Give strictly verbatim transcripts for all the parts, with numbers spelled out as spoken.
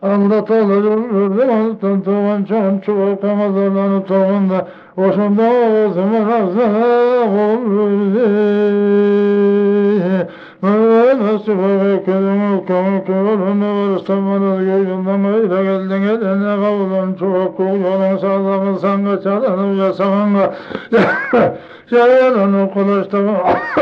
Aldatılır altın tuğan çan çubuk hazırlanıp tuğunda Oşunda ağzımın ağzına olurdu Nasıl bekledim kavuk yolunu varsamanız gözünden öyle geldin eline kavulan çubuk yolun sağlamı sanga çalanım yasamanga Yalanı kılıçtım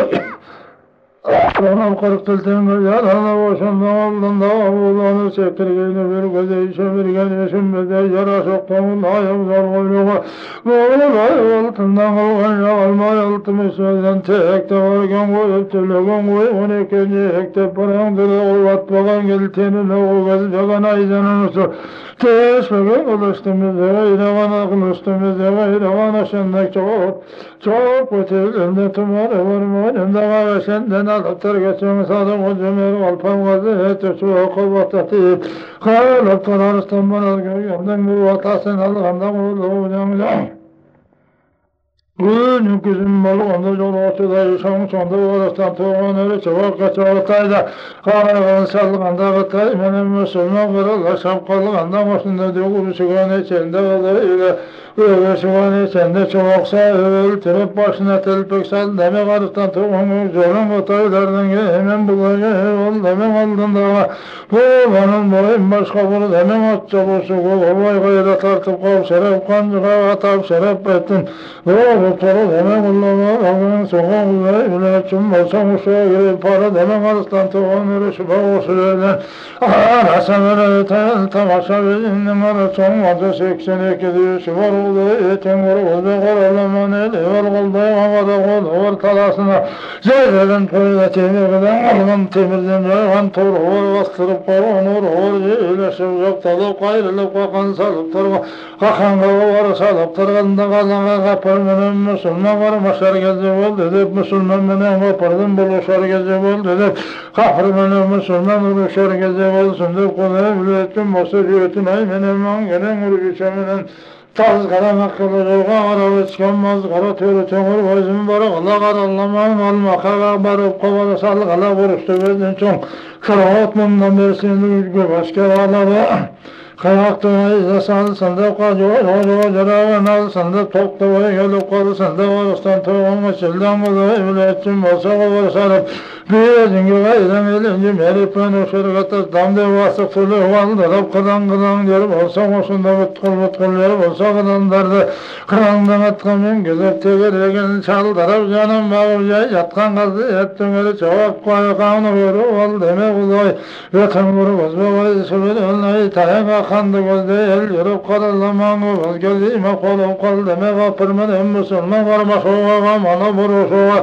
Anam kırık tültün yarana boşunda oldun da oğlanı çekirgeyini bir göze işe bir gel yaşım bede yara şoktamın ayım zor koyluğa Boğulay altından kılgan yağalmay altımı sözden tekte vargen koyup tülügen koy on ikinci hekte paran dili olvatmagan geltenine o gezbegen aydanın usul Teşmegen kılıçtımızda gayrıvana kılıçtımızda gayrıvana şendak çok çok ötelimde tümara varman emde var senden alıptır geçen sadım o cömer alpam gazı eti su okul vatati kalıp kanarıstan bana görüyemden bu vatasın alğandan ulu canım Günü kızım balığında yol ortada yaşamın sonunda uğraştan tuğan öyle çabuk kaçavatayda Karavan salganda gatay benim Müslüman kırılır şapkalıganda başında diyor şugan içinde öyle öyle şugan içinde çoksa öldürüp başına telpek sal deme karıştan tuğan zorun gataylardan hemen bulayı ol demen aldığında bu benim boyum başka bunu demen at çabuk vay gayret artıp kav şeref kancığa atap şeref ettin Doktoru demek Allah'a Allah'ın soğuk ve ületim olsam uşağa girip para demek arslan tuğan ürüşü bağ usulüden Arasam öyle tel tamaşa benim arasam varca seksen iki düşü var oldu etin var oldu karalaman eli var oldu havada oldu var talasına Zeyrenin toyda temirden alman temirden rayhan toru var bastırıp koran or or iyileşip yok talıp gayrılıp kakan salıp tırma kakan kava var salıp tırganda kalana kapar Müslüman var maşar gezi ol dedip Müslüman menen kopardım buluşar gezi ol dedip Kahır menen Müslüman uruşar gezi ol sündür kolay ülettim basır yütün ay menen man gelen urgüçe menen Taz kara makkalı zorga kara ıçkanmaz kara törü tömür boyzum barı kala karalaman alma kara barıp kovada sal kala vuruştu gözden çoğun Kıraat mumdan bersin ülgü başka ağladı Kayakta izle sal sende kaç oy oy oy ceraven al sende tokta oy gelip koru sende varustan tuğun içilden kızı ületçim olsa kovur sarıp bir zingi gayden elinci meripen uşur katas damde vasıf tülü valdırıp kıran kıran derip olsa koşunda butkul butkul derip olsa kırandardı kırandan atkamin güzep tegeregen çaldırıp canım bağırca yatkan kazı ettin eli çavak koy kanı vuru ol deme kuzoy vetin vuru bozma koy sübül önleyi tayan kandı gözde el yürüp karalaman göz gözüme kolum kol deme kapırmın en musulman varma soğuğa kamana vuruşuğa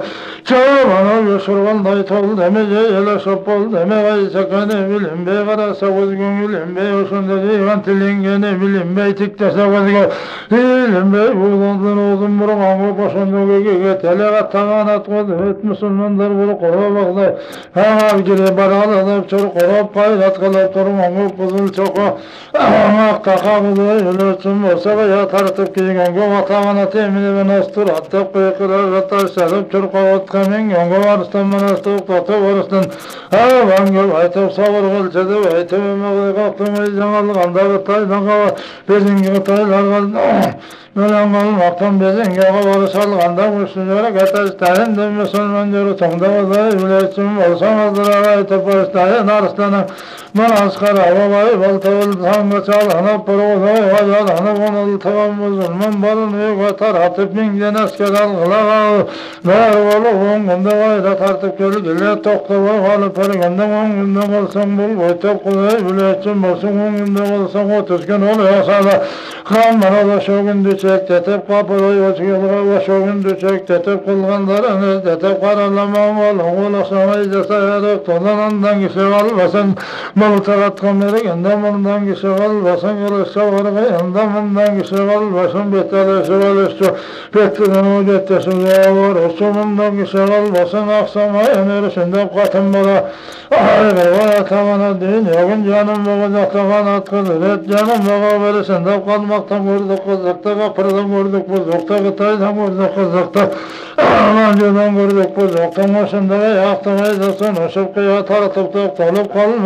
çavana yusurvan dayı tol demece ele şopol deme vay sakane bilim bey karasa göz gönülüm bey olsun dedi kan tilingene bilim bey tiktese göz gönülüm bilim bey buğdandan oğlum burağımı başında göge tele kattagan at göz et musulmanlar bunu korabaklar ha gire baralıp çor korab paylat kalıp durmanı kızıl çoka Amak kakağıdı ölürsün olsa ya tartıp giygen gö atağına temini ve nastur atıp kıyıkılar ratar sarıp çırkavat kamin yonga varıstan manastık tatı varıstan Avan gö aytıp savur gılçadı aytıp ömüğü kalktım eycan alganda gıtaydan kava bezingi gıtaylar kaldı Ölen kalmaktan bezingi kavarı salganda müslücara katar istayen de müslüman diyor tonda vazay üleçim olsam azdıra aytıp istayen arıstanın Manas kara babayı baltavul sanga çalana provozay vajadana konul tavan musulman barını katar atıp mingen asker algıla Ver volu on günde gayret artıp gölgele tokta var halı pergende on günde olsan bul boytap kuzey üleçim olsun on günde olsan otuz gün oluyor sana Kanmana da şu gün düşek tetep kapıda yoçgılga ve şu gün düşek tetep kılganların tetep karalaman olun ulaşama izlese yarık tolanandan kişi almasın Balıtarat kameri endamından kişi almasın yılışsa vargı endamından kişi almasın betelesi valüstü Petrinin ucetesi var usumundan kişi almasın aksama enerisinde katın bala Ayrı var tavana din yakın canım bakacak tavanat kızır et canım baka verisinde kalmaktan gördük kızıkta kapırdan gördük buzukta gıtaydan gördük kızıkta Alancıdan gördük buzukta başında ve yaktım eylesin ışıp kıya tartıp tık tolup kalma koldu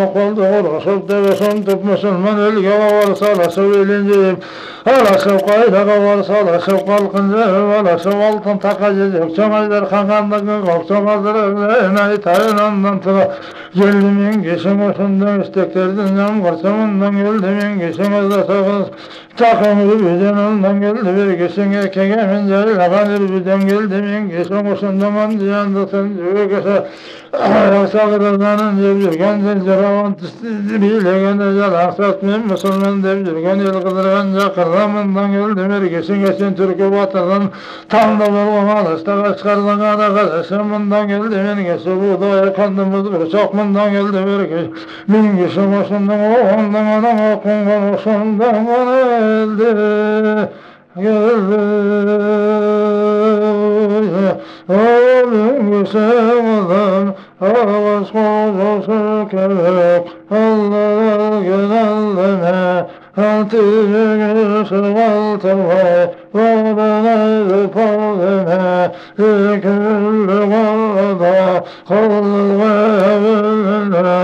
uğraşıp devesin tüp Müslüman ölge varsa alaşıp eğlenceyim. Alaşıp kaydağa varsa alaşıp kalkınca alaşıp altın takacak. Çoğaylar kankandığı kokçam hazır evlerine itayın ondan tıra. Geldimin geçim olsundan isteklerden yan karşımından geldimin geçim azasağız. Takımı birden ondan geldi bir geçin erkek emin laganır birden geldimin geçim olsundan on diyandasın cüvekese. Sağırlarının devdirgen zelceravan bilegen ezel satmayın Müslüman devdirgen el kıdırgan kırramından geldi bir geçin geçin Türk'ü batırdan tam da bulgamalı istağa çıkardan ana kardeşimden geldi min geçi bu da yakandımız bir çokmundan geldi bir geçi min geçi başından ondan ana okungan osundan geldi geldi oğlum geçemedim ağız kozusu kebek Allah'a genelleme Altını geçir altıma Vabana öpaleme Yüküllü vada Kıllı evlene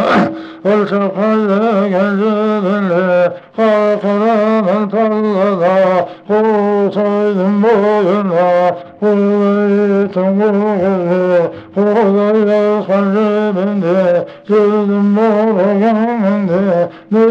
Ölçakayla gecedinle Kalkıranın tallada Kusaydın boyuna Kuvvetin kuvveti Kuvveti sancibinde Cildim boru geminde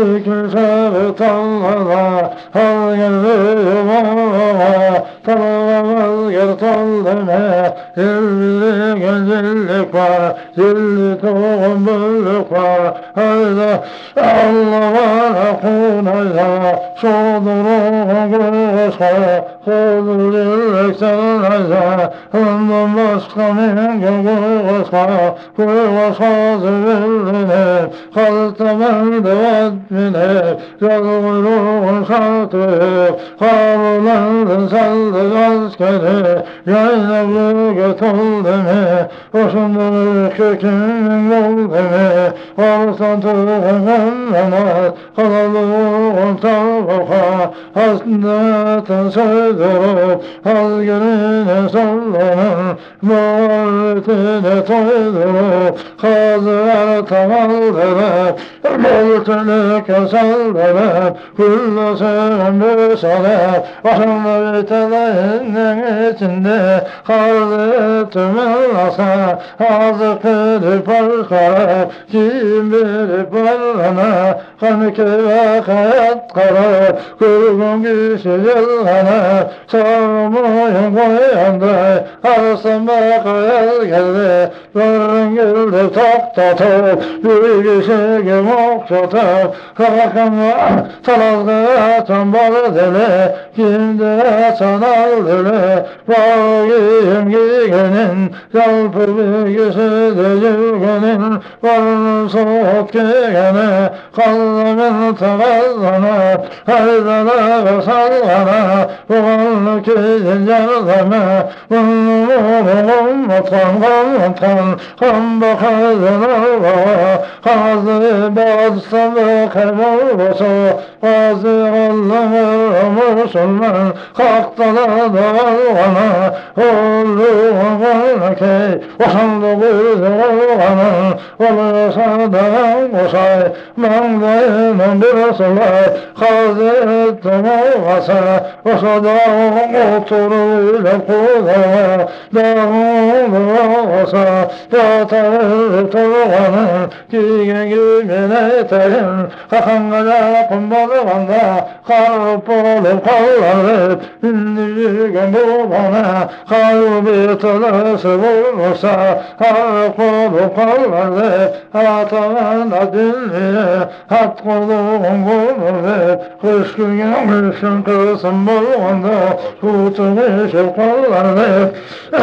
Dikilse tallada Hal geldi bana Talağa gel tal deme Zilli gecillik var Zilli toğum büllük var Hayda Allah var kunayda Şuduruğun kuşka Kudur zillik sanayda Ondan başka min kuşka Kuşka zilline Kaltamen devat minip Yalgırığın şatıp Kavlandın saldı askeri Yaynablı göt oldu mi Başımda kökümün oldu mi Varsan tüğüm emmenat Kalalığın tavaka Hasnatın söydürüp Hazgirine sallanın Muhabbetine toydurup Kazılar tamaldırıp Boltülük saldırıp Kullu sevim büsalep Başımda biteleğinin içinde Kaldı tümün asa Ağzı kırıp arkarıp Kim bilip varlana Kanı kevak hayat karıp Kurgun kişi yılgana Sağmayın koyandı Arasın bak hayal geldi Varın geldi top tutup Bir kişi gibi okşatıp Kalkanla Salazda çambalı deli Kimde sanal deli Bağıyım gigenin Yalpır bilgisi de yürgenin Varın soğuk gigene Kallamın tavazana Haydana ve sallana Buğanlı kizin yardama Bunluğum atan kantan Kan bakazın Allah'a Kazı bazı kaybolsa Bazı Allah'a Müslüman Kalktana dağılana Oğluğun key Osandı kuyruğuna Olursa dağın koşay Mağdayının bir solay Kazı ettim olmasa Osa dağın oturuyla kudaya Dağın olmasa Yatarır tuğanın Gigen gümine eterim Kakangada kumbalığında Kalp olup kallarıp Ünlügen bu bana Kalbi tılası bulursa Kalp olup kallarıp Atağına dinliye Hat koluğun bulurup Kış gün kışın kısım bulğunda Tutun işip kallarıp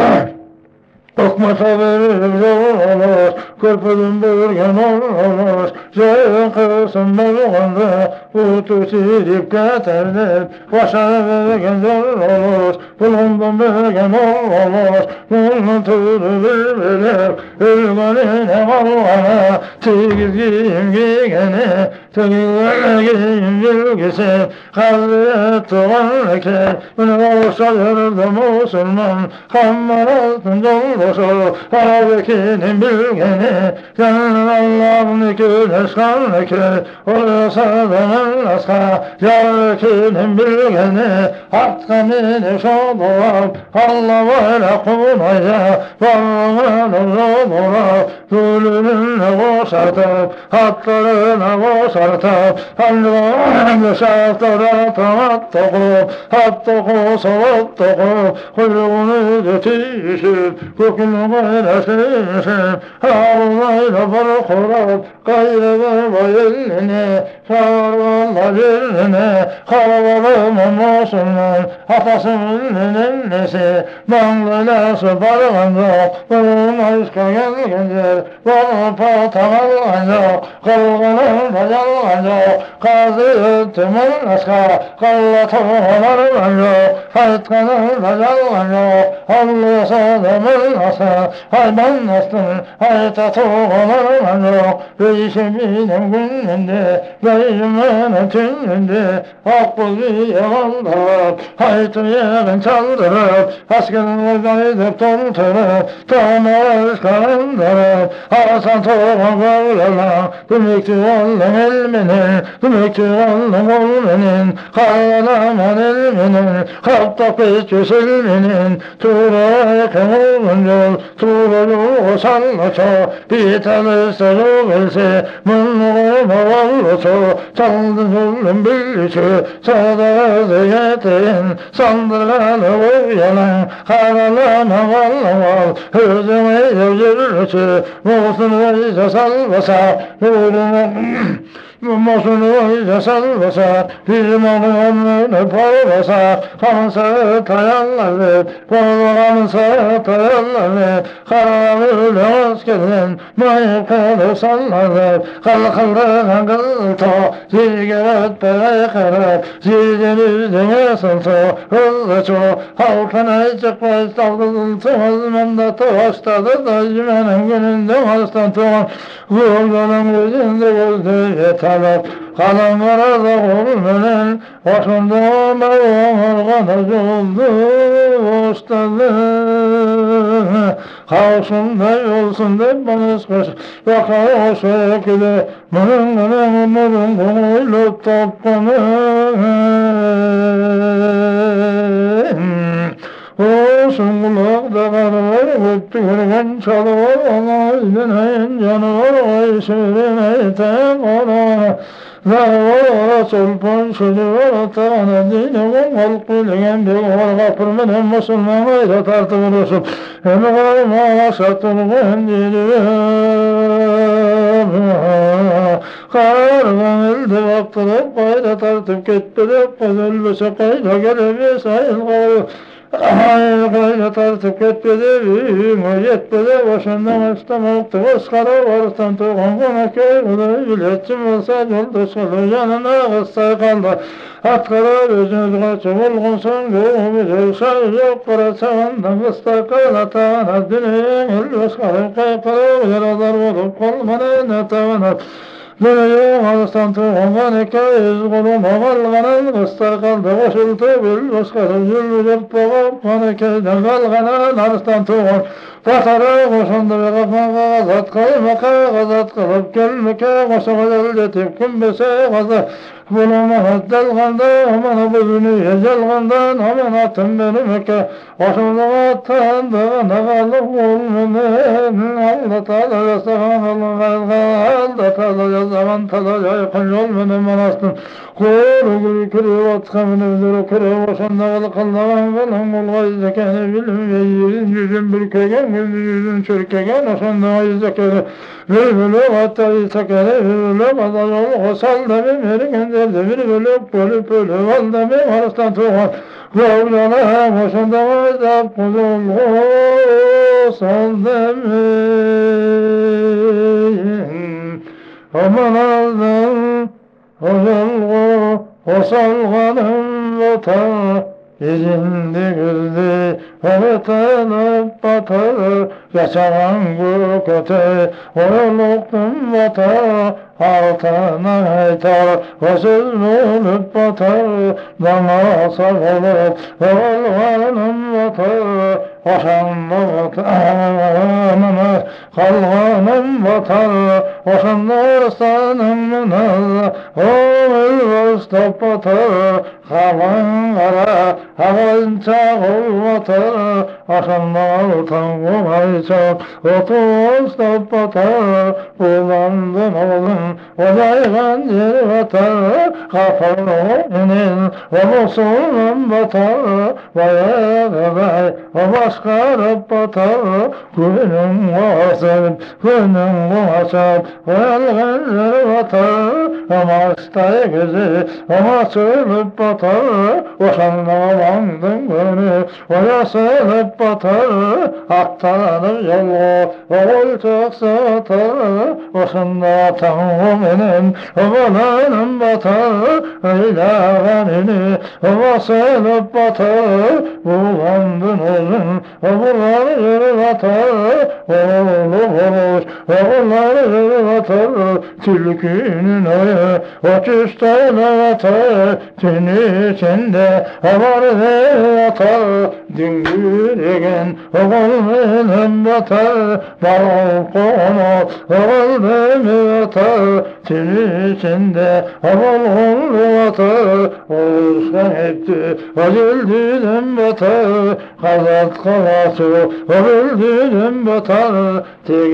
Okmasa veririm yol olur, körpüdüm bürgen olur, Ceylan kısım bulğanda, Utu silip getirip, Başa vergen yol olur, Bulundum bürgen olur, Bulun türü bilbilip, Ülgününe malvana, Tegiz giyim giyene, Tegiz giyim bilgisi Hazret tuğan eke Bunu sayırdı Musulman Kammaratın doldosu Havekinin bilgeni Canlı Allah'ın küleşkan eke Orası denen aska Yarkinin bilgeni Hakkını şadoğam Allah ve kunaya Varlığını zorla Zulümünü boşartıp Hatlarına boşartıp Allah'ın şartlara tamat dokup Hat dokup salat dokup Kuyruğunu götürüşüp Kökünü gayreşişip Havlayla barkurat Gayrı ve elini Şarvanla birine Karabalımın Musulman Atasının ennesi Banglıyla bargan yok Bunun aşka gelgendir Bana patamal yok Kılgının dayangan yok Kazı ötümün aşka Kalla toğalargan yok Haytkanın dayangan yok Hallı sadımın aşka Hayban astın Hayta toğalargan yok Değişiminin gününde Değişiminin tününde Akbul bir yalanlar Haytı yerin çaldırıp Askerin gaydıp tonturup Tamar kandırıp Hasan toğan kavlana Dümüktü oğlum ilminin Dümüktü oğlum olmenin Kalaman ilminin Kalkta peçüs ilminin Tuğra yakın olun yol Tuğra yol salla ço Bir tanısı yol bilse Mınlığıma vallıço Çaldı zulüm bilçü Sada ziyetin Sandırganı uyalan Karalama vallaval Hüzüme yürüçü Muğsunu iyice salvasa Nurunu Muğsunu iyice salvasa Firmanı ömrünü parvasa Kansa tayanları Kansa tayanları Karavülü askerin Mayıkalı salları Kalkıldı kıltı Zilgeret berekeret Zilgenizde sıltı Hızlı ço Halkına çıkmaz Savdıltı Mandatı hastadı Dayımenin gününde hastan tuğan Gülgünün gözünde gözde yeterler Kalanlara da olmayan Başında mevğur kadar oldu Ustadı Kavşunda yolsunda bana sıkış Bakar o şekilde Mırın mırın mırın Kuylu topkanı Olsun kulakta karılar Öptü kırgan çalıvar Ona izleneyin canıvar Ay sürüne tek ona Zahvara sulpan şucuvar Atağına dine Kalk bilgen bir var Kapır menen Musulman Ayda tartı vurursun Hem karma satılgan dili Kargan elde baktırıp Kayda tartıp kettirip Kızılbese kayda gelebi sayın kavru Hayır kayda tartıp ketmedi Büyüğüme yetmedi Başından açtamaktı Iskara varsan tuğan konak Köyüde biletçim olsa Yolda çalı yanına kıstay kaldı Atkara özünüz kaçı bulgunsun Göğümüzü sayacak Kara çağından kıstay kaldı Tağına düneyin elbis karı Kaykara yaradar olup Kolmanın etağına Dönüyor alıstan tuğungan Ekayiz kulum ağalganan Kıstay kaldı koşultu Bil başkarı zülbücürt boğup Kanekeyden kalganan Alıstan tuğun Batara koşundu ve kafana Gazat kaymaka Gazat kılıp gelmeke Koşuğa gelgetip kümbese Gazat Buluma delganda Aman bözünü yecelgandan Aman atım benim eke Koşuğa atan Dağına kalıp olmanen Allah ta'ala yasagan Allah Allah ta'ala yasagan ta'ala yakın yol benim anastın Kuru gülü kürü vatkamın evleri kürü Koşanda kalı kallagan kalan Olgay zekeni bilim ve yerin yüzün bürkegen Yüzün yüzün çürkegen Oşanda zekeni Bülbülü vatayı tekeni Bülbülü kadar yol Kosal da bir merigen derdi Bir bölük bölük bölük Val da bir arastan tuğan Kavlana koşanda vazap Kuzul Kosal da bir Aman aldım Kuzul Kosalganım vatan Yüzünde güldü Vatanıp batar Yaşanan gökete Oğluktum vatan altına haytar, o söz olup batar, bana sarılıp, olganım batar, oşanda vatanımı, kalganım batar, oşanda sanımını, o ölvüstop batar, kalan kara, havalca ol batar, oşanda altan kumaycak, otuz batar, bulandın oğlum, olaygan yer batar, kafanın, o musulun batar, vaya gagay, o başkarıp batar, günün vasıp, günün vasıp, olaygan yer batar, ama istay gözü, ama sığılıp batar, oşanla bandın günü, oya sığılıp batar, aktarır yolu, oğul çok satar, oşanla tanrım benim, oğlanım batar, öylâvenini, ova sığılıp batar, bulandın oğlum, oğullar yürü batar, oğlu olur, oğullar yürü batar, tilkinin ayı, o küstene batar, tini içinde, avar ve atar, dingür egen, oğul benim batar, balkonu, oğul benim batar, tini içinde, oğul oğlu batar, olursa etti, o güldüğüm batar, kazat kalası, o güldüğüm batar,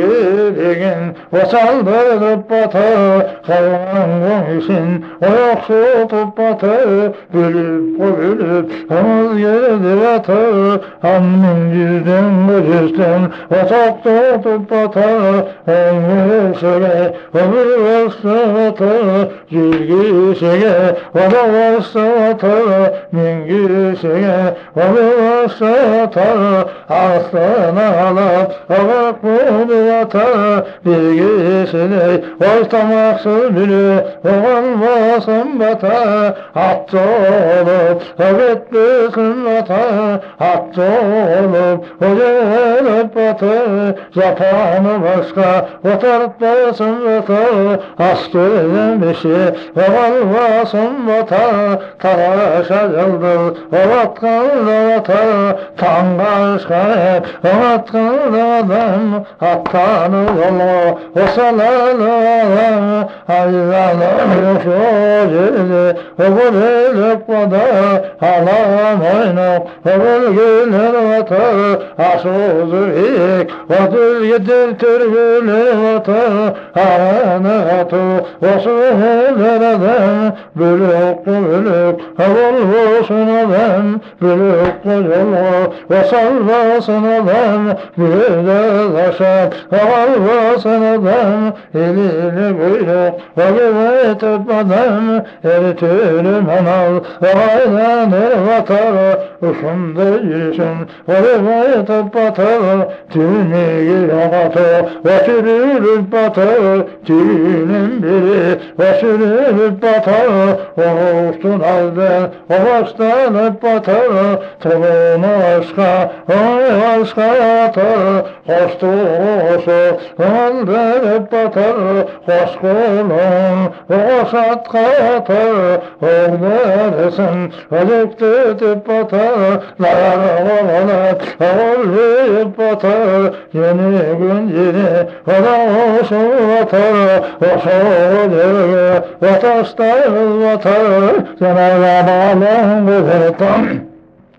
tegir egen, o saldırıp batar, kalan komşun, o yoksutup batar, bölüp o bölüp, hamaz geldi batar, annem yüzden gözüsten, o çok tutup batar, ömür söyle, ömür verse batar, cilgi şeye, o da varsa batar, mingi şeye, o da varsa batar, aslana alıp, o bakmadı batar, bilgisini, ortamaksız biri, o olmasın batar, hatta olup, o bitmesin batar, hatta olup, o gelip batar, zapanı başka, o tartmasın batar, askerden bir şey, o olmasın batar, taraşa yıldır, o vatkanla batar, tangaşka hep, o vatkanla adam, hattanı yolu, o salalı adam, hayranı yaşıyor, o gülük vada, halam oynak, o gülgüler vatar, aşuzu hik, o dülgedir türgülü vatar, haranı atı, o suhuler adam, bülük bülük, havulhusun adam, bülük yolu, o salvasın adam, güzel aşar, havulhusun adam, elini bülük, o güvet adam, eritürüm anal, o aylanı vatar, uşunda yürüsün, o rivayet batar, tüymeyi yagatı, o sürülüp batar, tüyünün biri, o sürülüp batar, o uçtun alden, o başlanıp batar, tolunu aşka, o aşka atar, koştu oşu, aldırıp batar, koş kulun, o şatka atar, oğleresin, o tutup batar, lar oğlanat, oğluyup batar, yeni gün yeni, o da oşu batar, oşu derge, o taştayız batar, cenab-ı Allah'ın güzel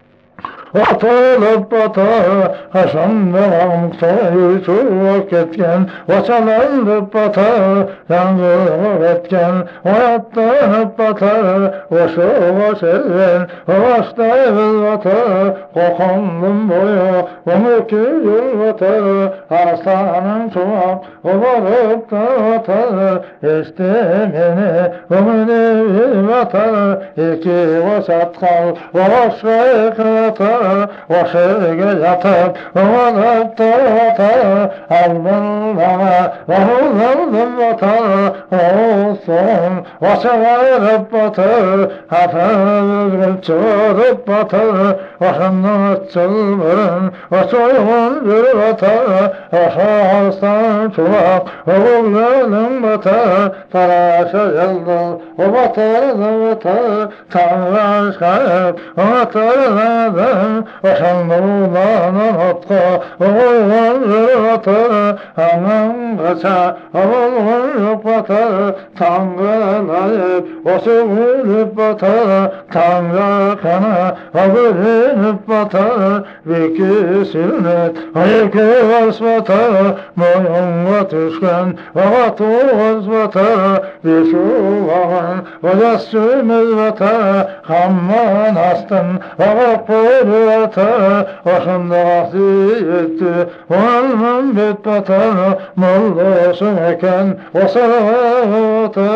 atılıp batar, haşan devam soyu çuvak etken, o çalanıp batar, yangılıp etken, o yattanıp batar, o şuva seven, o baştayız batar, kokondum boyu, o mükücül batar, hastanın çuvak, o varıp da batar, istemeni, o münevi batar, iki o satkal, o başka yıkatar, o şerge yatıp, o alıp da atar, aldım bana, o huzaldım batar, olsun, o çağırıp batar, hafif çığırıp batar, Başından açılırın, açıyın bir vata, aşağıstan çuvak, oğullarının bata, talaşa yıldız, o batarda bata, Tanrı aşkayıp, o batarladım, başından atka, oğullar bir vata, anam kaça, oğullar yok bata, Tanrı layıp, o sığınıp bata, Tanrı kana, o bölünüp bata, Veki sünnet, ayıkı vasbata, Moyunga düşkün, vavat vasbata, Vişu vavan, vacas sümüz vata, Hamman astın, vavat bölü vata, Başında vasiyetti, Valman bit bata, Mollosum eken, o salavata,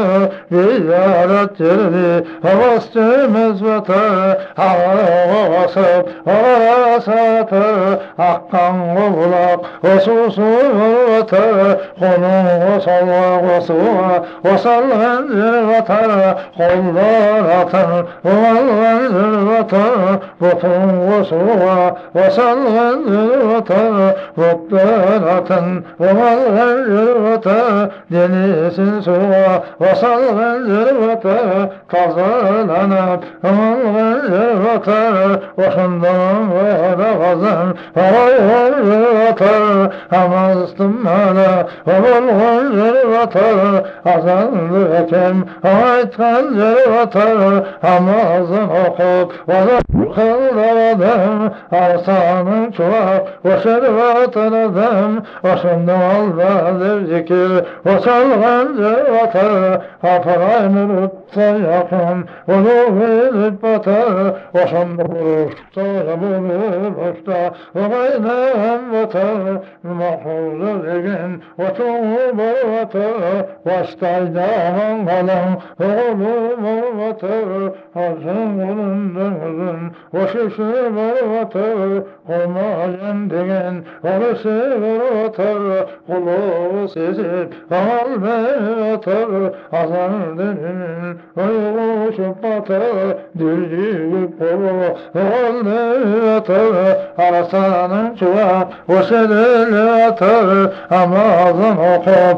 Ziyaret yerli, havas sümüz vata, Hava vasıp, hava satı, Hakkan kulak, o susu vata, Kolun o salva, o suva, o salvan zirvata, Kollar atın, o alvan zirvata, Botun o suva, o salvan zirvata, Botlar atın, o alvan zirvata, Denizin suva, o salvan zirvata, Kazananıp, o alvan zirvata, Başından vada kazan, havaylar zırvata, Hamastım hala, havallar zırvata, Azanlı ekem, havaytkan zırvata, Hamazın okup, vada kıldavadım, Arsanın çuvak, o şervatan adam, Başından aldadır zikir, o salgan zırvata, Haparayını rıpta yakın, ulu verip bata, Başından Sarabını başta, Vaynem vata, Mahfuzul egin, Vatuğu vata, Baştaydan kalan, Oğlum vata, Hazın bulundun, Vaşışı vata, Olmayan degen, Orası vata, Kulu sezip, Kalbe vata, Azar dönün, Uyuşup vata, Dürcük kolu, Oğlu atar, Arasanın çuvak, o şerili atar, Amazın okup,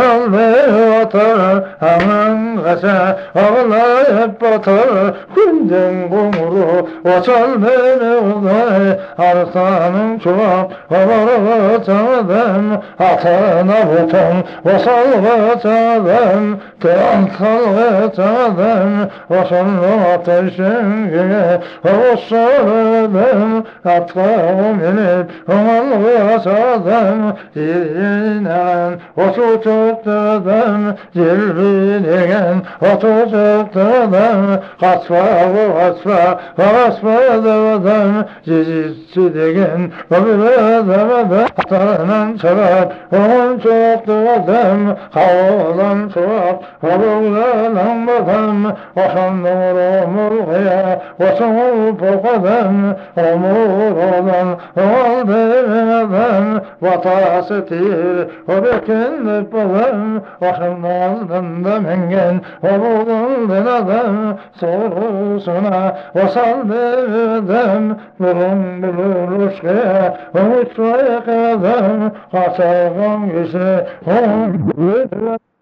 Oğlu atar, Aman kaça, ağlayıp batar, Gündün kumru, o çal beni uzay, Arasanın çuvak, Oğlu çadım, Atına butun, o salgı çadım, Tean salgı çadım, O salgı ateşin güne, O sardım, atkağım inip, Oğlu asadım, Zirinen, o su tuttum, Zilbinigen, o tu tuttum, Kasfa, kasfa, kasfa devadım, Zizitsi degen, o biledemedim, Atanın çabak, onun çok devadım, Havalan çabak, Havalan badım, Oşan doğru murgaya, Oşan pokadım, Omur olan, Ol benim vatası tir, O bekinlip balım, Oşan aldın mengen, O buldun adam, Sorusuna, O sal dedim, Bulun bulur uşkaya, O mutlu kadın, Kaçağım gişi, O